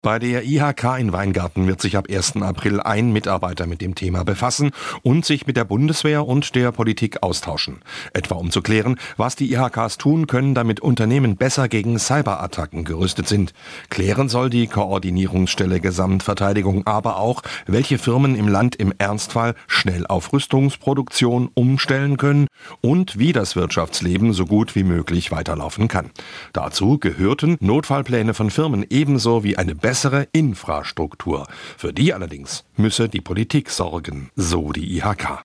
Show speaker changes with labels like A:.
A: Bei der IHK in Weingarten wird sich ab 1. April ein Mitarbeiter mit dem Thema befassen und sich mit der Bundeswehr und der Politik austauschen. Etwa um zu klären, was die IHKs tun können, damit Unternehmen besser gegen Cyberattacken gerüstet sind. Klären soll die Koordinierungsstelle Gesamtverteidigung aber auch, welche Firmen im Land im Ernstfall schnell auf Rüstungsproduktion umstellen können und wie das Wirtschaftsleben so gut wie möglich weiterlaufen kann. Dazu gehörten Notfallpläne von Firmen ebenso wie eine bessere Infrastruktur. Für die allerdings müsse die Politik sorgen, so die IHK.